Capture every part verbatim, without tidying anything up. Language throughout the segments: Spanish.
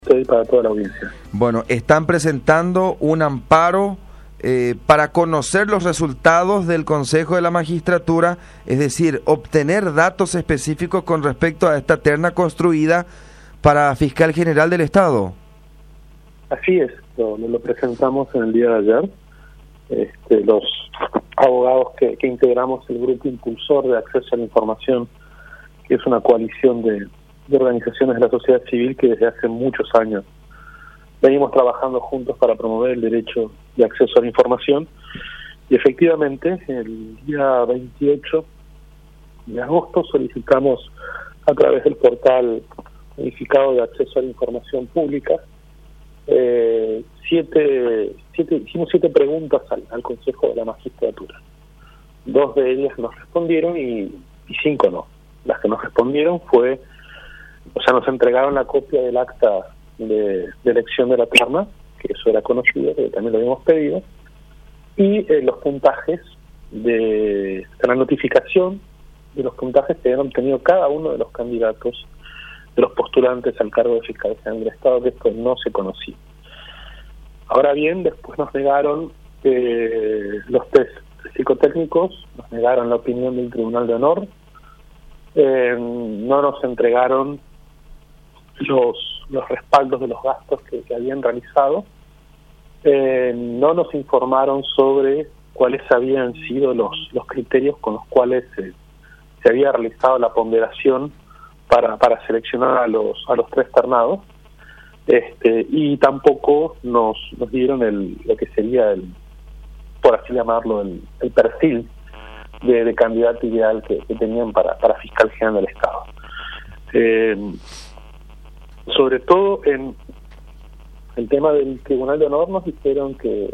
y para toda la audiencia. Bueno, están presentando un amparo eh, para conocer los resultados del Consejo de la Magistratura, es decir, obtener datos específicos con respecto a esta terna construida para Fiscal General del Estado. Así es, lo, lo presentamos en el día de ayer. Este, los abogados que, que integramos el grupo impulsor de acceso a la información, que es una coalición de, de organizaciones de la sociedad civil que desde hace muchos años venimos trabajando juntos para promover el derecho de acceso a la información. Y efectivamente, el día veintiocho de agosto solicitamos a través del portal unificado de acceso a la información pública eh, siete, siete, hicimos siete preguntas al, al Consejo de la Magistratura. Dos de ellas nos respondieron y, y cinco no. Las que nos respondieron fue, o sea, nos entregaron la copia del acta de, de elección de la terna, que eso era conocido, que también lo habíamos pedido, y eh, los puntajes de, de la notificación de los puntajes que habían obtenido cada uno de los candidatos, de los postulantes al cargo de fiscal general del Estado, que esto no se conocía. Ahora bien, después nos negaron eh, los test psicotécnicos, nos negaron la opinión del Tribunal de Honor, eh, no nos entregaron los los respaldos de los gastos que, que habían realizado, eh, no nos informaron sobre cuáles habían sido los los criterios con los cuales eh, se había realizado la ponderación para para seleccionar a los a los tres ternados, este y tampoco nos nos dieron el lo que sería el, por así llamarlo, el, el perfil de, de candidato ideal que, que tenían para para fiscal general del Estado. Eh, sobre todo en el tema del Tribunal de Honor nos dijeron que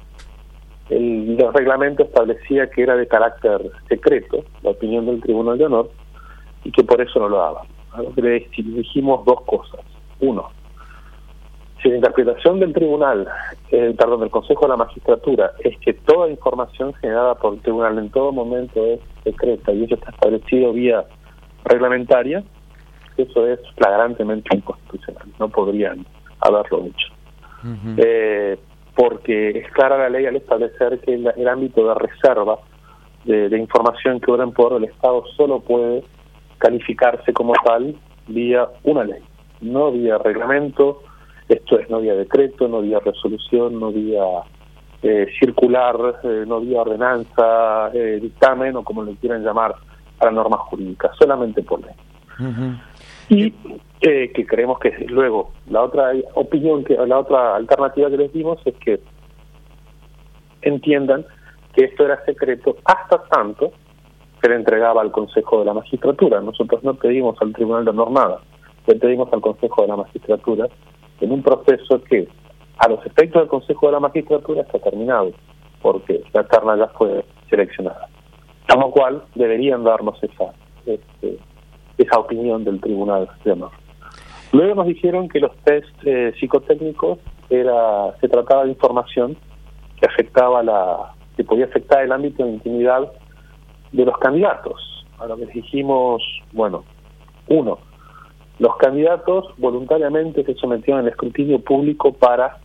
el, el reglamento establecía que era de carácter secreto la opinión del Tribunal de Honor y que por eso no lo daban. A lo que le dijimos dos cosas. Uno, si la interpretación del Tribunal, eh, perdón, del Consejo de la Magistratura es que toda información generada por el Tribunal en todo momento es secreta y eso está establecido vía reglamentaria, eso es flagrantemente inconstitucional, no podrían haberlo hecho. Uh-huh. Eh, porque es clara la ley al establecer que el, el ámbito de reserva de, de información que obra en poder del Estado solo puede calificarse como tal vía una ley, no vía reglamento, esto es no vía decreto, no vía resolución, no vía eh, circular, eh, no vía ordenanza, eh, dictamen o como le quieran llamar a la norma jurídica, solamente por ley. Uh-huh. Y eh, que creemos que luego la otra opinión, que la otra alternativa que les dimos es que entiendan que esto era secreto hasta tanto se le entregaba al Consejo de la Magistratura. Nosotros no pedimos al Tribunal de Honor nada, le pedimos al Consejo de la Magistratura en un proceso que a los efectos del Consejo de la Magistratura está terminado, porque la terna ya fue seleccionada. Con lo cual deberían darnos esa este, esa opinión del Tribunal de Honor. Luego nos dijeron que los test eh, psicotécnicos era se trataba de información que afectaba la que podía afectar el ámbito de intimidad de los candidatos. A lo que les dijimos, bueno, uno, los candidatos voluntariamente se sometieron al escrutinio público para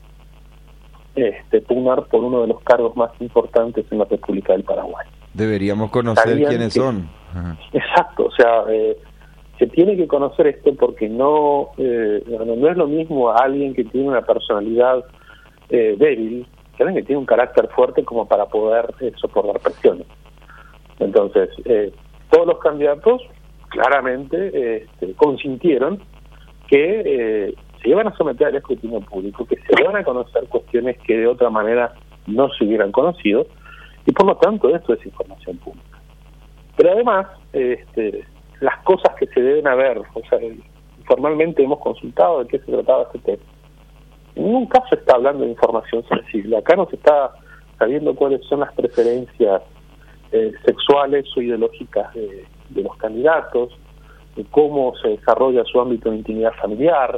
este, pugnar por uno de los cargos más importantes en la República del Paraguay. Deberíamos conocer Sabían quiénes que, son. Ajá. Exacto, o sea, eh, se tiene que conocer esto porque no, eh, no es lo mismo a alguien que tiene una personalidad eh, débil que alguien que tiene un carácter fuerte como para poder eh, soportar presiones. Entonces, eh, todos los candidatos claramente este, consintieron que eh, se iban a someter al escrutinio público, que se iban a conocer cuestiones que de otra manera no se hubieran conocido, y por lo tanto esto es información pública. Pero además, este, las cosas que se deben haber, o sea, formalmente hemos consultado de qué se trataba este tema. En ningún caso está hablando de información sensible. Acá no se está sabiendo cuáles son las preferencias eh, sexuales o ideológicas de, de los candidatos, de cómo se desarrolla su ámbito de intimidad familiar,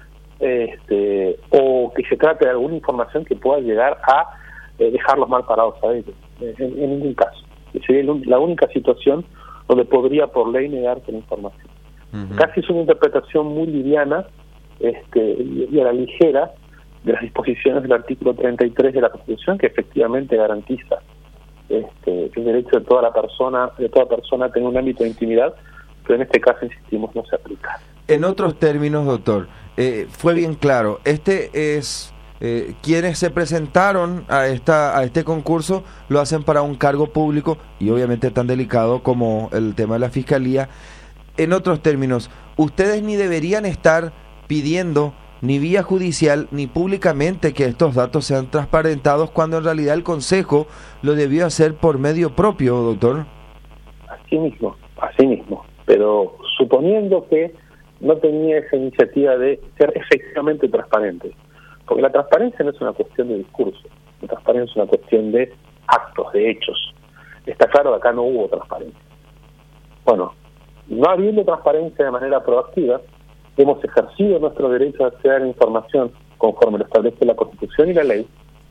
este, o que se trate de alguna información que pueda llegar a eh, dejarlos mal parados a ellos. En, en ningún caso. Sería la única situación donde podría por ley negarse la información. Uh-huh. Casi es una interpretación muy liviana este, y, y a la ligera de las disposiciones del artículo treinta y tres de la Constitución, que efectivamente garantiza este, el derecho de toda la persona, de toda persona a tener un ámbito de intimidad, pero en este caso, insistimos, no se aplica. En otros términos, doctor, eh, fue bien claro, este es eh, quienes se presentaron a esta a este concurso lo hacen para un cargo público y obviamente tan delicado como el tema de la fiscalía. En otros términos, ustedes ni deberían estar pidiendo ni vía judicial ni públicamente que estos datos sean transparentados cuando en realidad el Consejo lo debió hacer por medio propio, doctor. Así mismo, así mismo. Pero suponiendo que no tenía esa iniciativa de ser efectivamente transparente, porque la transparencia no es una cuestión de discurso, la transparencia es una cuestión de actos, de hechos. Está claro que acá no hubo transparencia. Bueno, no habiendo transparencia de manera proactiva, hemos ejercido nuestro derecho a acceder a la información conforme lo establece la Constitución y la ley,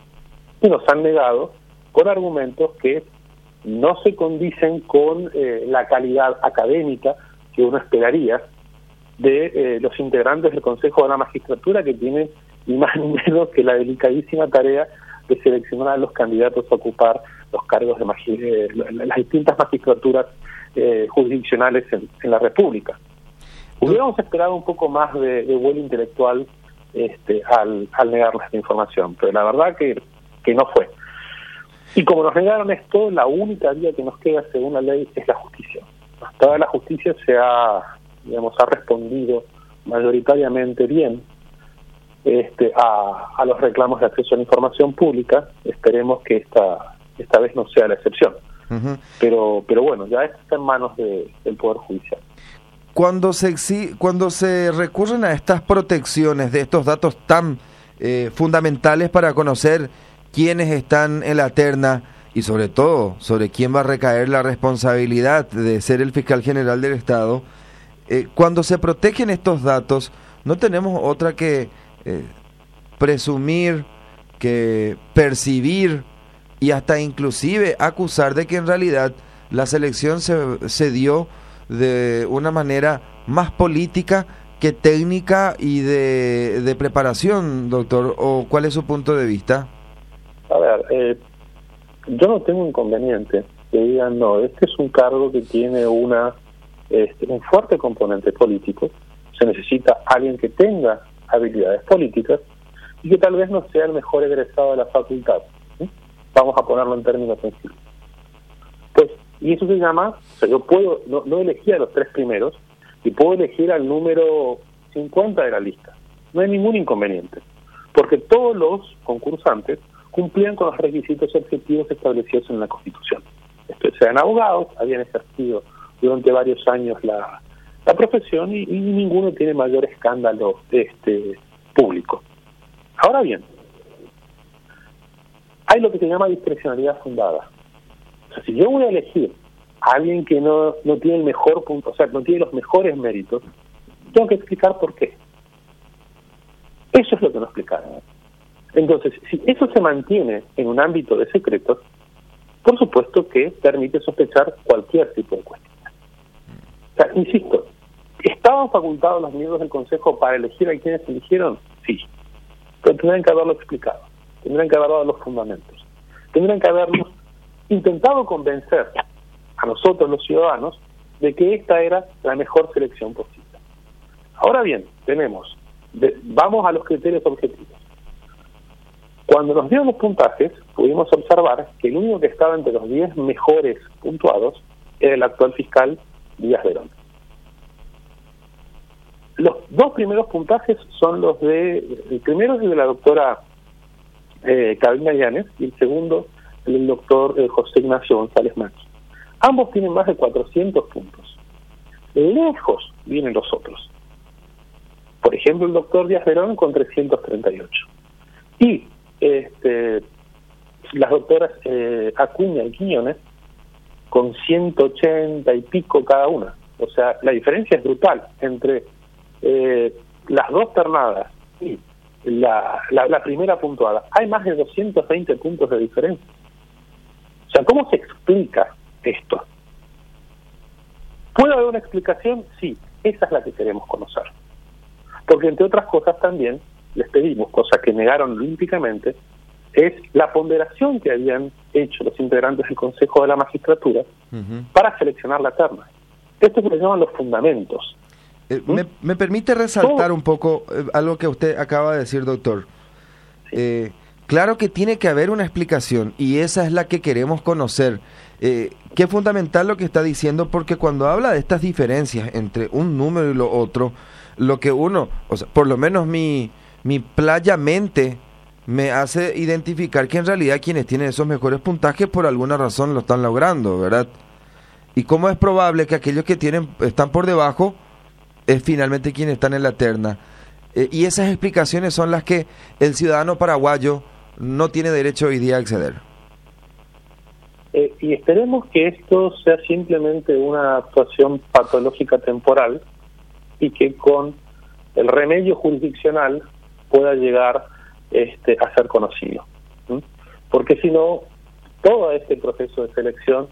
y nos han negado con argumentos que no se condicen con eh, la calidad académica que uno esperaría de eh, los integrantes del Consejo de la Magistratura, que tienen ni más ni menos que la delicadísima tarea de seleccionar a los candidatos a ocupar los cargos de magi eh, las distintas magistraturas eh, jurisdiccionales en, en la República. Hubiéramos esperado un poco más de, de vuelo intelectual este, al, al negarles esta información, pero la verdad que, que no fue. Y como nos negaron esto, la única vía que nos queda según la ley es la justicia. Hasta ahora la justicia se ha, digamos, ha respondido mayoritariamente bien este, a, a los reclamos de acceso a la información pública. Esperemos que esta esta vez no sea la excepción. Uh-huh. Pero pero bueno, ya esto está en manos de, del Poder Judicial. Cuando se exi- cuando se recurren a estas protecciones de estos datos tan eh, fundamentales para conocer quiénes están en la terna y sobre todo sobre quién va a recaer la responsabilidad de ser el fiscal general del Estado, eh, cuando se protegen estos datos, no tenemos otra que eh, presumir, que percibir y hasta inclusive acusar de que en realidad la selección se, se dio de una manera más política que técnica y de, de preparación, doctor, ¿o cuál es su punto de vista? A ver, eh, yo no tengo inconveniente que digan, no, este es un cargo que tiene una este, un fuerte componente político, se necesita alguien que tenga habilidades políticas y que tal vez no sea el mejor egresado de la facultad. ¿Sí? Vamos a ponerlo en términos sencillos. Pues, y eso se llama, o sea, yo puedo, no, no elegir a los tres primeros y puedo elegir al número cincuenta de la lista. No hay ningún inconveniente, porque todos los concursantes cumplían con los requisitos objetivos establecidos en la Constitución. Estos eran abogados, habían ejercido durante varios años la, la profesión y, y ninguno tiene mayor escándalo este, público. Ahora bien, hay lo que se llama discrecionalidad fundada. O sea, si yo voy a elegir a alguien que no, no tiene el mejor punto, o sea, no tiene los mejores méritos, tengo que explicar por qué. Eso es lo que no explicaron. Entonces, si eso se mantiene en un ámbito de secretos, por supuesto que permite sospechar cualquier tipo de cuestión. O sea, insisto, ¿estaban facultados los miembros del Consejo para elegir a quienes eligieron? Sí. Pero tendrían que haberlo explicado, tendrían que haber dado los fundamentos, tendrían que habernos intentado convencer a nosotros los ciudadanos de que esta era la mejor selección posible. Ahora bien, tenemos, de, vamos a los criterios objetivos. Cuando nos dieron los puntajes, pudimos observar que el único que estaba entre los diez mejores puntuados era el actual fiscal Díaz Verón. Los dos primeros puntajes son los de, el primero es el de la doctora eh, Carolina Llanes y el segundo el del doctor eh, José Ignacio González Macchi. Ambos tienen más de cuatrocientos puntos. Lejos vienen los otros. Por ejemplo, el doctor Díaz Verón con trescientos treinta y ocho. Y este, las doctoras eh, Acuña y Quiñones con ciento ochenta y pico cada una. O sea, la diferencia es brutal entre eh, las dos ternadas y la, la, la primera puntuada. Hay más de doscientos veinte puntos de diferencia. O sea, ¿cómo se explica esto? ¿Puede haber una explicación? Sí, esa es la que queremos conocer. Porque entre otras cosas también les pedimos, cosa que negaron olímpicamente, es la ponderación que habían hecho los integrantes del Consejo de la Magistratura uh-huh. para seleccionar la terna. Esto es lo que llaman los fundamentos. Eh, ¿Mm? me, me permite resaltar un poco eh, algo que usted acaba de decir, doctor. Sí. Eh, claro que tiene que haber una explicación y esa es la que queremos conocer. Eh, que es fundamental lo que está diciendo, porque cuando habla de estas diferencias entre un número y lo otro, lo que uno, o sea, por lo menos mi, mi playa mente me hace identificar que en realidad quienes tienen esos mejores puntajes por alguna razón lo están logrando, ¿verdad? Y cómo es probable que aquellos que tienen están por debajo es finalmente quienes están en la terna. Eh, y esas explicaciones son las que el ciudadano paraguayo no tiene derecho hoy día a acceder. Eh, y esperemos que esto sea simplemente una actuación patológica temporal y que con el remedio jurisdiccional pueda llegar este, a ser conocido. ¿Mm? Porque si no, todo este proceso de selección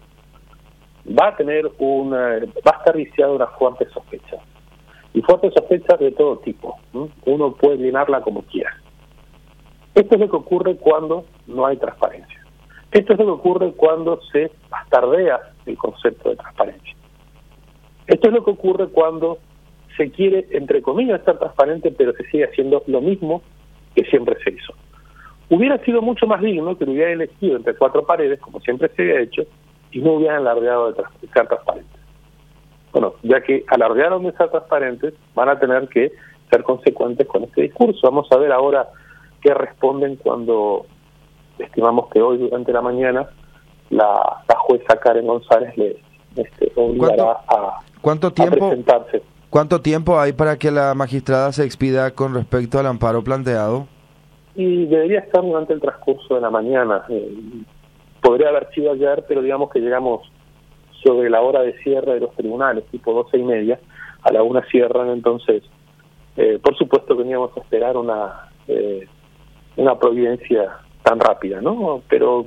va a tener una, va a estar viciado una fuerte sospecha. Y fuerte sospecha de todo tipo. ¿Mm? Uno puede llenarla como quiera. Esto es lo que ocurre cuando no hay transparencia. Esto es lo que ocurre cuando se bastardea el concepto de transparencia. Esto es lo que ocurre cuando se quiere, entre comillas, ser transparente, pero se sigue haciendo lo mismo que siempre se hizo. Hubiera sido mucho más digno que lo hubieran elegido entre cuatro paredes, como siempre se había hecho, y no hubieran alardeado de, de ser transparentes. Bueno, ya que alardearon de ser transparentes, van a tener que ser consecuentes con este discurso. Vamos a ver ahora qué responden cuando estimamos que hoy durante la mañana la, la jueza Karen González le este, obligará a, ¿cuánto tiempo, a presentarse. ¿Cuánto tiempo hay para que la magistrada se expida con respecto al amparo planteado? Y debería estar durante el transcurso de la mañana. Eh, podría haber sido ayer, pero digamos que llegamos sobre la hora de cierre de los tribunales, tipo doce y media, a la una cierran, entonces eh, por supuesto veníamos a esperar una eh, una providencia tan rápida, ¿no? Pero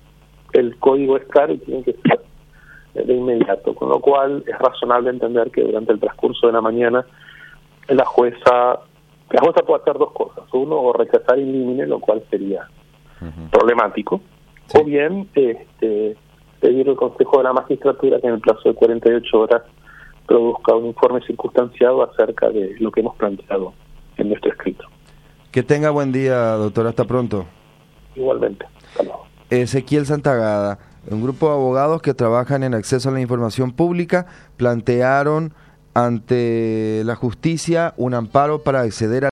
el código es claro y tiene que ser de inmediato, con lo cual es razonable entender que durante el transcurso de la mañana la jueza la jueza puede hacer dos cosas: uno, o rechazar in limine, lo cual sería uh-huh. problemático, sí. o bien este, pedir al Consejo de la Magistratura que en el plazo de cuarenta y ocho horas produzca un informe circunstanciado acerca de lo que hemos planteado en nuestro escrito. Que tenga buen día, doctor. Hasta pronto. Igualmente. Hasta luego. Ezequiel Santagada, un grupo de abogados que trabajan en acceso a la información pública, plantearon ante la justicia un amparo para acceder a